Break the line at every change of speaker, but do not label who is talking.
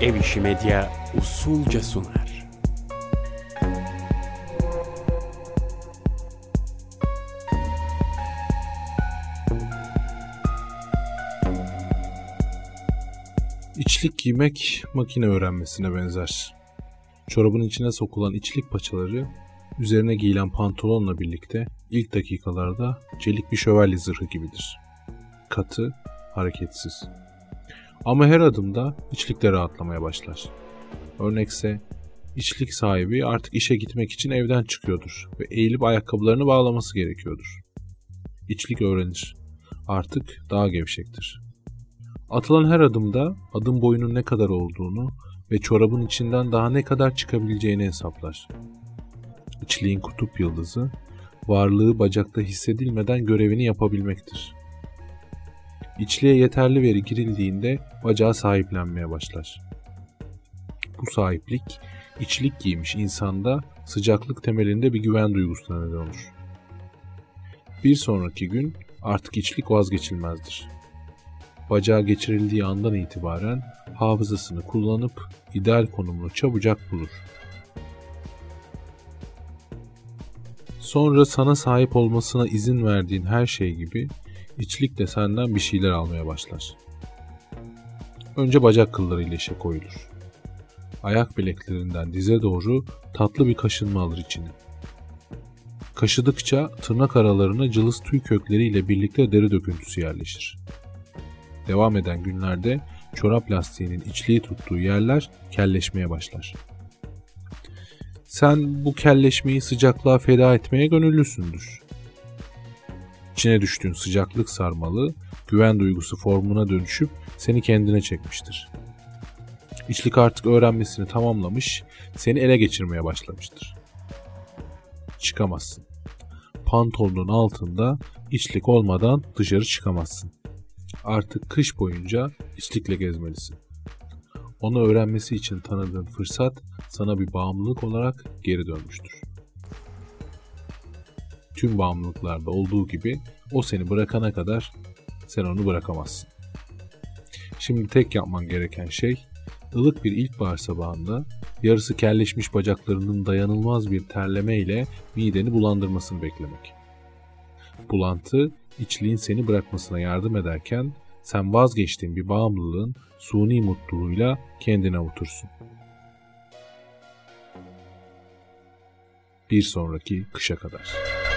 Ev İşi Medya usulca sunar.
İçlik giymek makine öğrenmesine benzer. Çorabın içine sokulan içlik paçaları üzerine giyilen pantolonla birlikte ilk dakikalarda çelik bir şövalye zırhı gibidir. Katı, hareketsiz. Ama her adımda içlik de rahatlamaya başlar. Örnekse içlik sahibi artık işe gitmek için evden çıkıyordur ve eğilip ayakkabılarını bağlaması gerekiyordur. İçlik öğrenir. Artık daha gevşektir. Atılan her adımda adım boyunun ne kadar olduğunu ve çorabın içinden daha ne kadar çıkabileceğini hesaplar. İçliğin kutup yıldızı, varlığı bacakta hissedilmeden görevini yapabilmektir. İçliğe yeterli veri girildiğinde bacağı sahiplenmeye başlar. Bu sahiplik, içlik giymiş insanda sıcaklık temelinde bir güven duygusuna neden olur. Bir sonraki gün artık içlik vazgeçilmezdir. Bacağı geçirildiği andan itibaren hafızasını kullanıp ideal konumunu çabucak bulur. Sonra sana sahip olmasına izin verdiğin her şey gibi içlik de senden bir şeyler almaya başlar. Önce bacak kıllarıyla işe koyulur. Ayak bileklerinden dize doğru tatlı bir kaşınma alır içine. Kaşıdıkça tırnak aralarına cılız tüy kökleriyle birlikte deri döküntüsü yerleşir. Devam eden günlerde çorap lastiğinin içliği tuttuğu yerler kelleşmeye başlar. Sen bu kelleşmeyi sıcaklığa feda etmeye gönüllüsündür. İçine düştüğün sıcaklık sarmalı, güven duygusu formuna dönüşüp seni kendine çekmiştir. İçlik artık öğrenmesini tamamlamış, seni ele geçirmeye başlamıştır. Çıkamazsın. Pantolonun altında içlik olmadan dışarı çıkamazsın. Artık kış boyunca içlikle gezmelisin. Onu öğrenmesi için tanıdığın fırsat sana bir bağımlılık olarak geri dönmüştür. Tüm bağımlılıklarda olduğu gibi o seni bırakana kadar sen onu bırakamazsın. Şimdi tek yapman gereken şey ılık bir ilkbahar sabahında yarısı kelleşmiş bacaklarının dayanılmaz bir terleme ile mideni bulandırmasını beklemek. Bulantı içliğin seni bırakmasına yardım ederken sen vazgeçtiğin bir bağımlılığın suni mutluluğuyla kendine avutursun. Bir sonraki kışa kadar.